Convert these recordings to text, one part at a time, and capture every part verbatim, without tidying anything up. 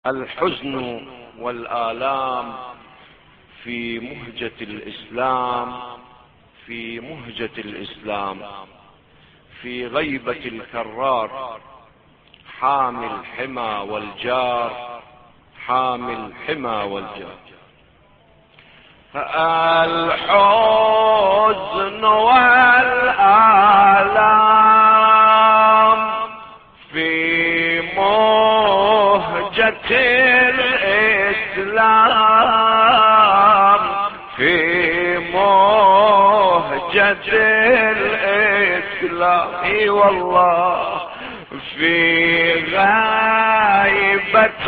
الحزن والآلام في مهجة الإسلام، في مهجة الإسلام، في غيبة الكرار، حامي الحمى والجار، حامي الحمى والجار. الحزن والآلام في مهجة الإسلام، في مهجة الإسلام، اي والله في غيبة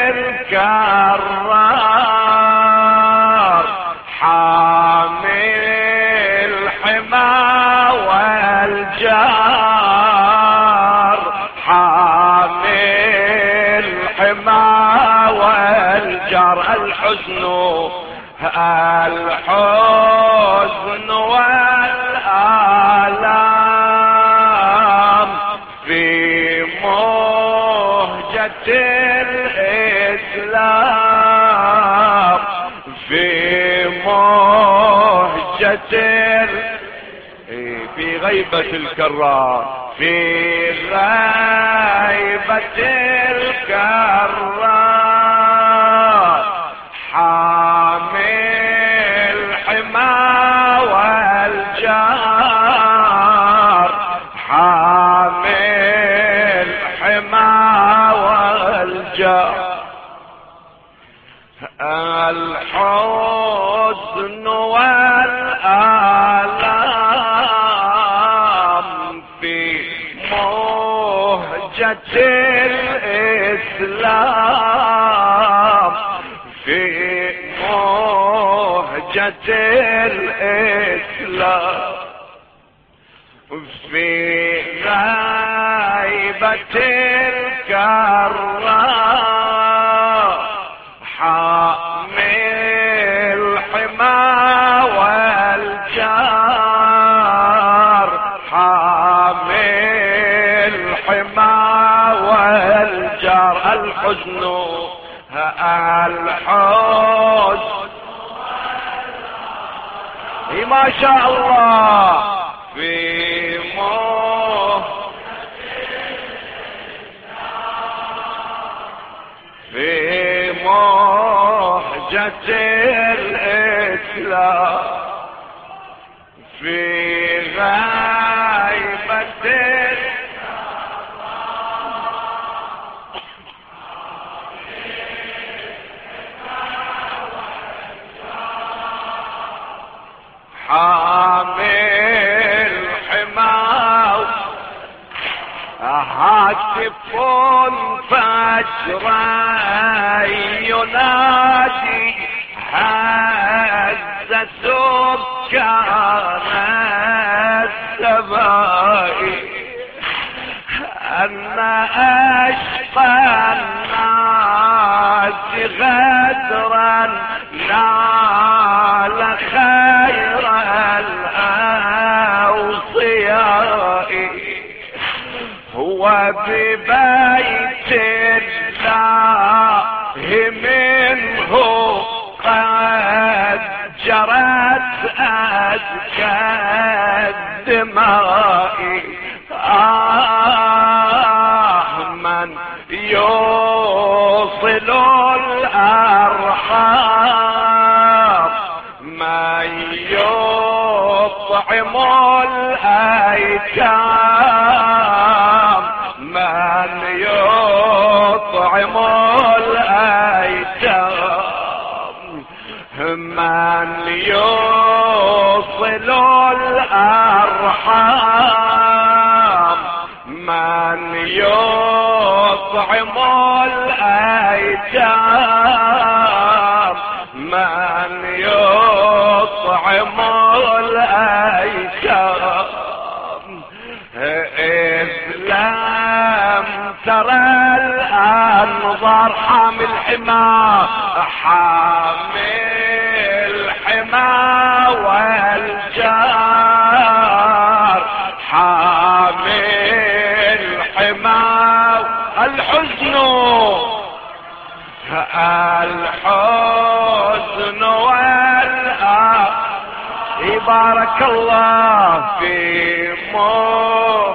الكرار، حامي الحمى والجار، حامي الحمى والجار. الحزن الحزن والآلام في مهجة الإسلام، في مهجة في غيبة الكرار، في غيبة الكرار، حامي الحمى والجار، حامي الحمى والجار. الحزن والآلام في مهجة الإسلام، في مهجة الإسلام، في غيبة الكرار، حامي الحمى والجار، حامي الحمى والجار. الحزن الحزن ما شاء الله في في مهجة الإسلام، في غيبة حامي الحمى. هاتف فجرا ينادي هز سكان السماء أن أشقى الناس غدرا نال خير الأوصياء، هو ببيت الله منه قد جرت أزكى الدماء. آه من يوصل الأرحام، من يطعم الأيتام، من يطعم الأيتام، من يوصل الأرحام، من يطعم الأيتام، من يطعم الأيتام. إذ لم ترى الأنظار حامي الحمى، حامي الحمى والجار، حامي الحمى. الحزن الحزن والآه بارك الله في موت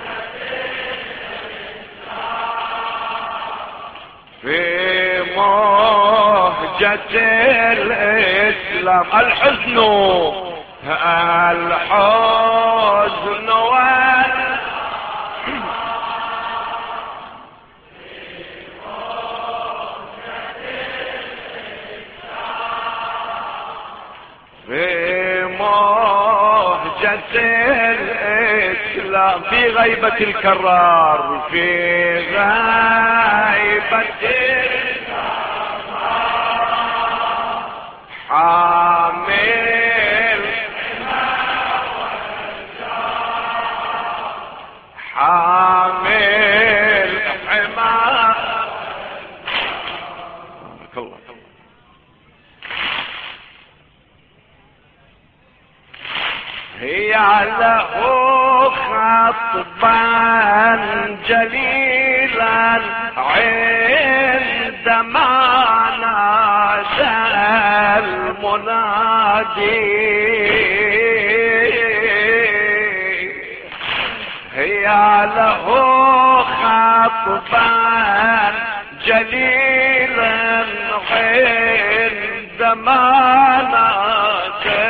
في مهجة الإسلام. الحزن الحزن والآه في مهجة الإسلام في غيبة الكرار في غيبة حامل حامل حمار الله. هي له خطبا جليلا عندما نادى المنادي. هي له خطبا جليلا عندما نادى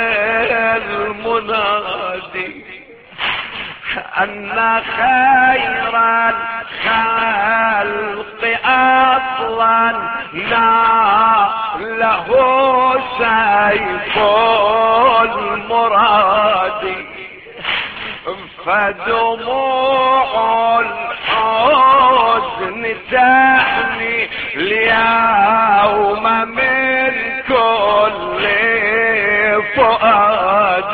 المنادي أن خير الخلق أصلا له سيف المراد. فدموع الحزن تحمي اليوم من كل فؤاد.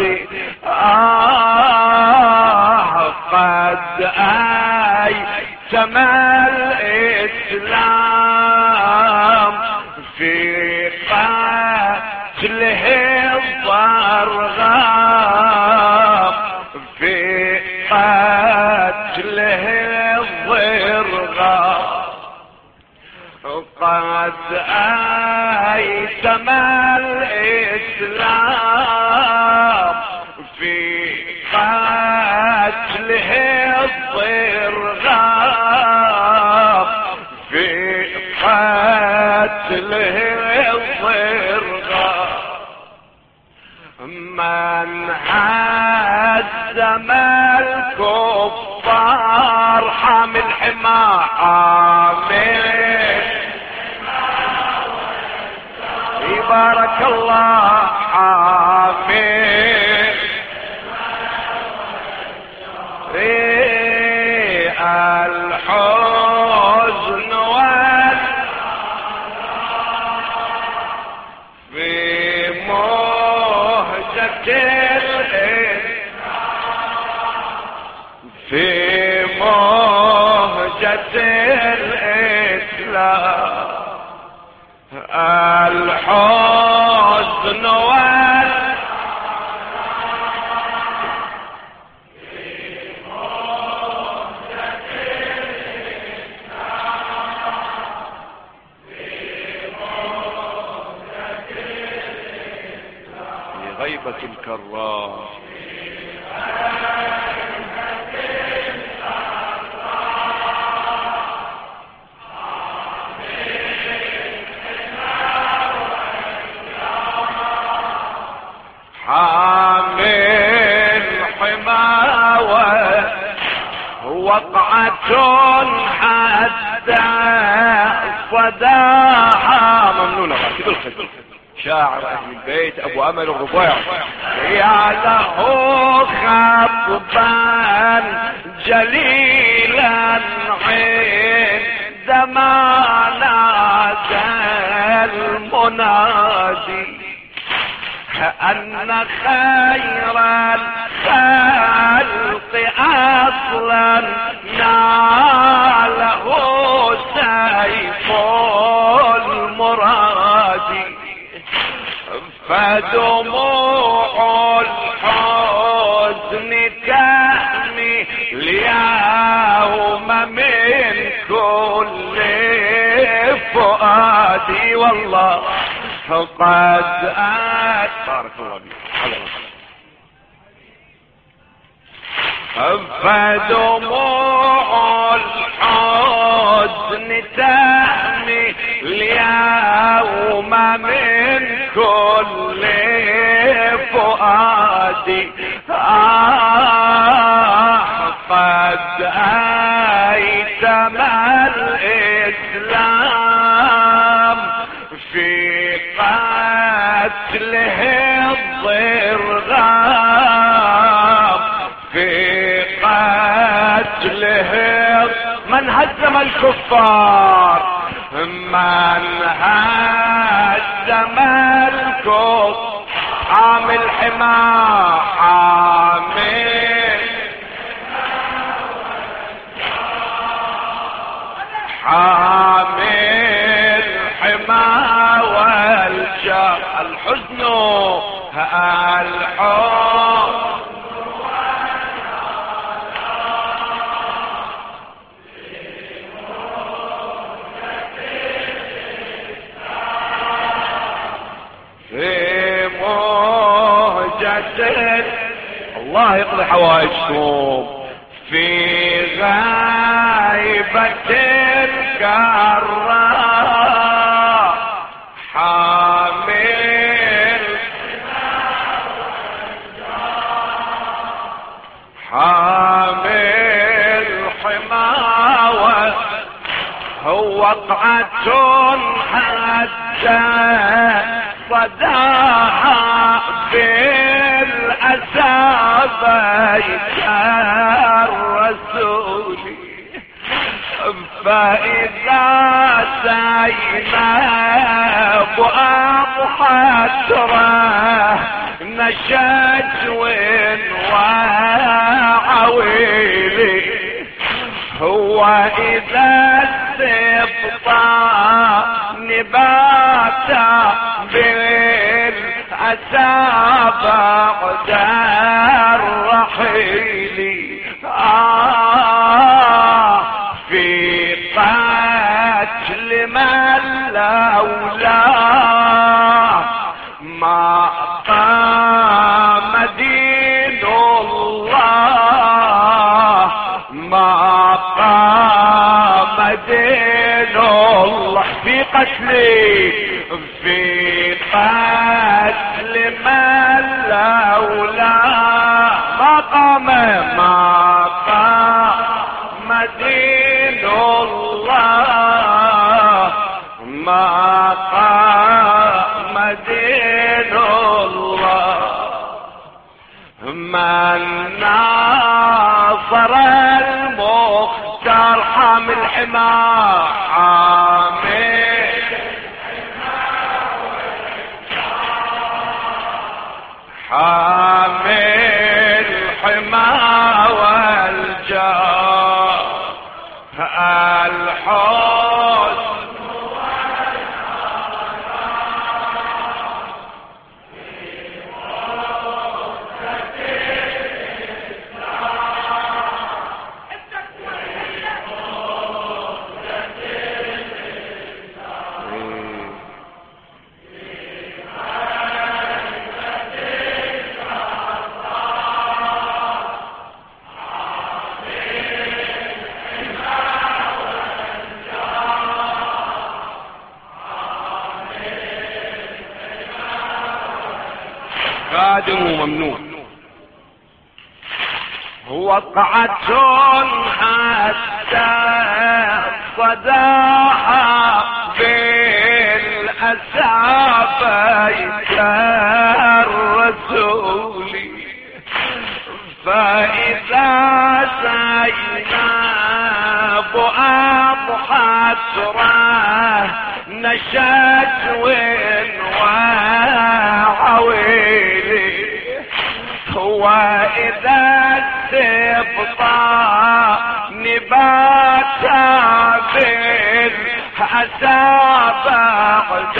آه قد أيتم الإسلام في قتله الضرغام في قتله الضرغام. قد أيتم الإسلام في قتله الضرغام في قتله الضرغام. من هزم الكفار حامل حما حامل بارك الله حامل الحزن وال في مهجة في مهجة الإسلام. الحزن وال في غيبة الكرار حامل حماوة وقعة حتى صداها. ممنونة كده الخير شاعر اهل البيت ابو امل الربيع. يا له خطبا جليلا عندما نادى المنادي أن خير الخلق أصلا ناله سيف المراد. فدموع الحزن تحمي اليوم من كل فؤادي والله قد أت بارك الله فيك. فدموع الحزن تهمي اليوم من كل فؤادي آه قد أيتم الإسلام في قتله الضرغام في قتله من هزم الكفار من هزم الكفار حامل حماه حامل حامل حماه والجاه الحزن الحزن الله يقضي حوائجكم في غيبة الكراء حامل حامل حماوة هو وقعة حتى صداها بالأسى بيت الرسول فإذا زينب أضحت ره نشج وعويلي هو إذا السبطة نباتا بالأسى بعد الرحيل آه في قتل من لولاه ما قام دين الله ما قام دين الله في قتلي في قتل من لولاه ما قام ما قام دين الله ما قام دين الله من ناصر المختار حامل حماه حامل حامل حماه والجاه الحزن قادم وممنوع وقعة حتى صداها بالأسى بيت الرسول فإذا زينب أضحت ره نشج وعويلي وإذا السبطة نباتا بالأسى بعد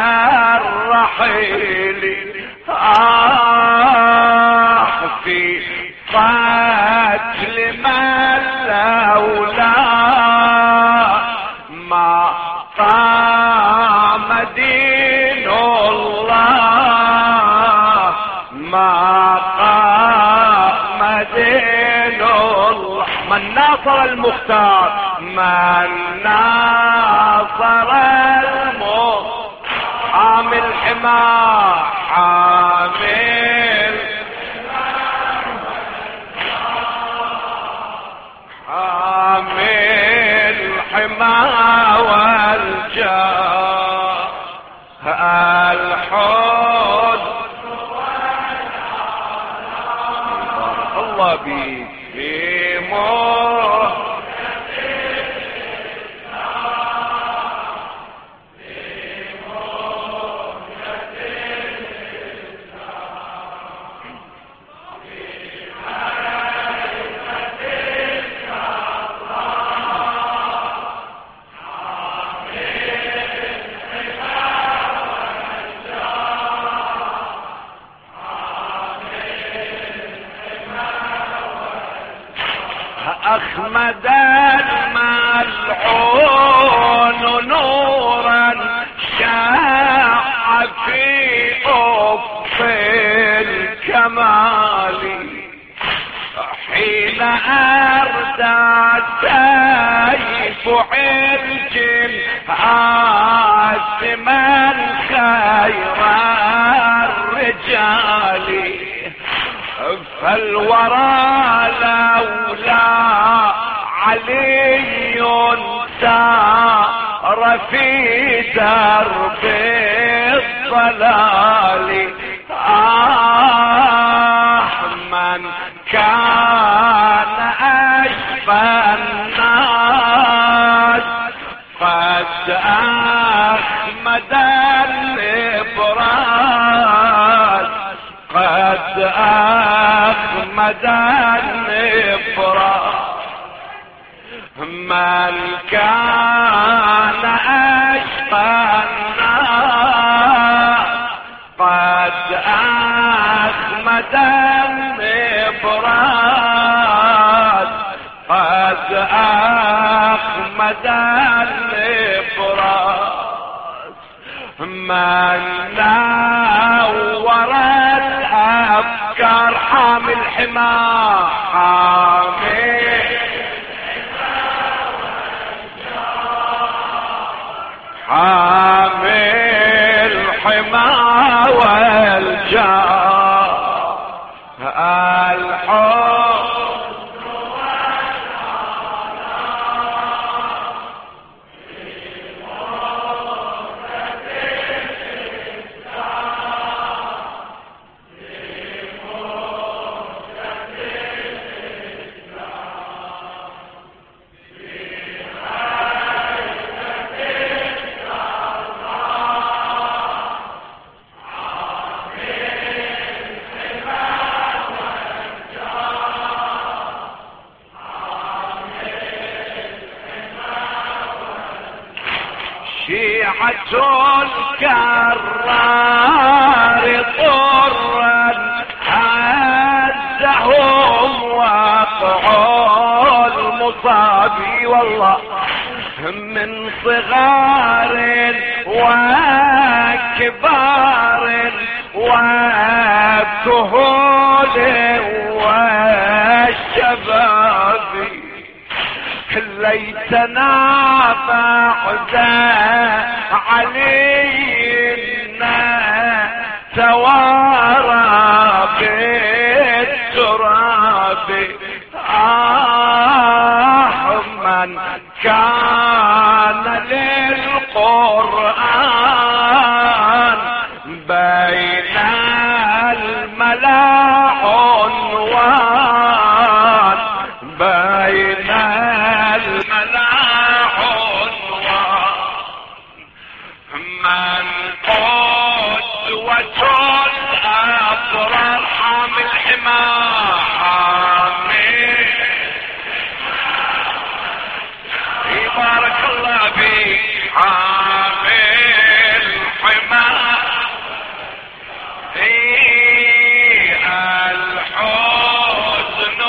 الرحيل آه في قتل من لولاه ما قام دين الله ما قام دين الله. من ناصر المختار، من ناصر المختار، حامي الحمى حامل حامي الحمى والجاه الحوض. بارك الله بيك في موت أخمد الملعون نورا شاع في أفق الكمال حين أردى سيف عرج عاصما خير الرجال. فالورى لولا علي سار في درب الضلال. آه من كان أشفى الناس قد أحمد الإبراز، قد أحمد الإبراز. من كان أشقى الناس قد أحمد الإبراز، قد أحمد الإبراز. من نور الأفكار حامي الحمى حامي حامي الحمى والجاه الحب. شيعة الكرار طرا عزهم وقع المصاب والله من صغار وكبار وكهول والشباب. ليتنا بعد علينا توارى بالتراب. آه من كان للقرآن بين الملا عنوان، بين الملا عنوان. من قدوة الأبرار حامي الحمى حامي. بارك الله بك حامي الحمى الحزن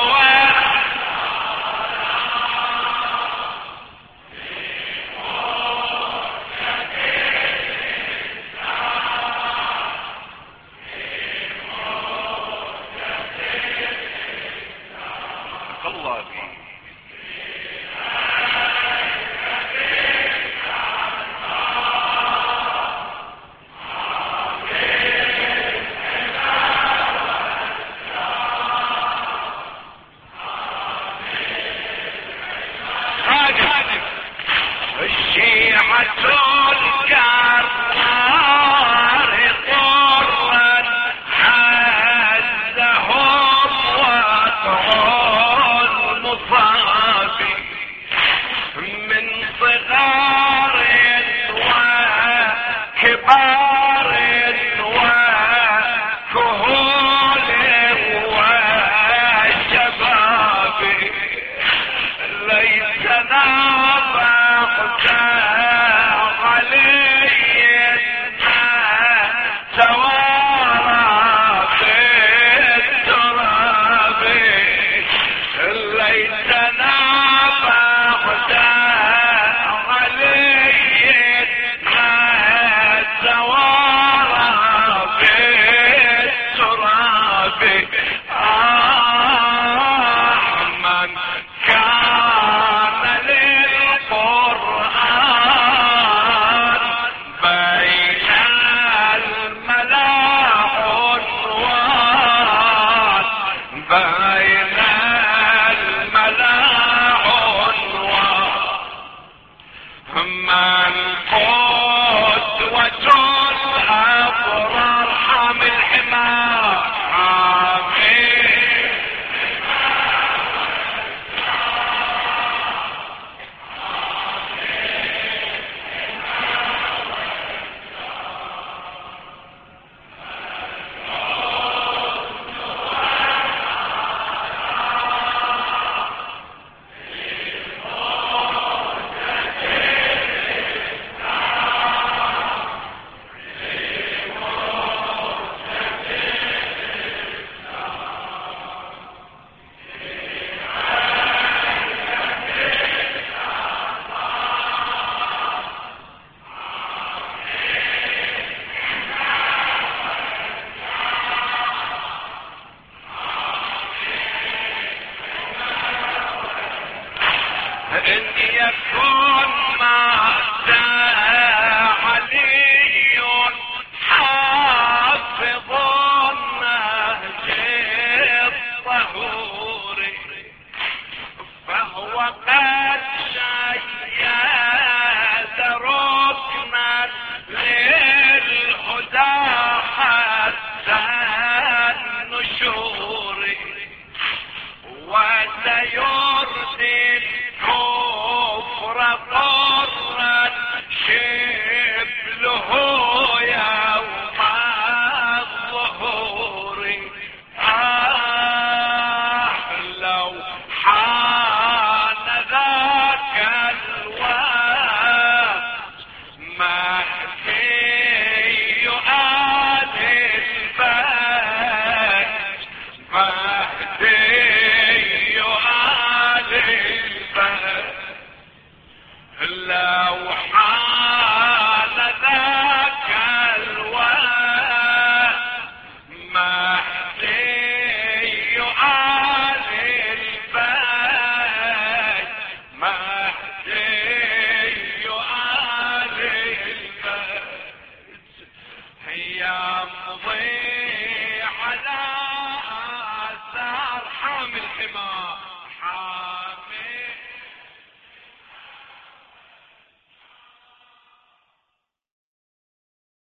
يمضي على آثار حامل حمى حامل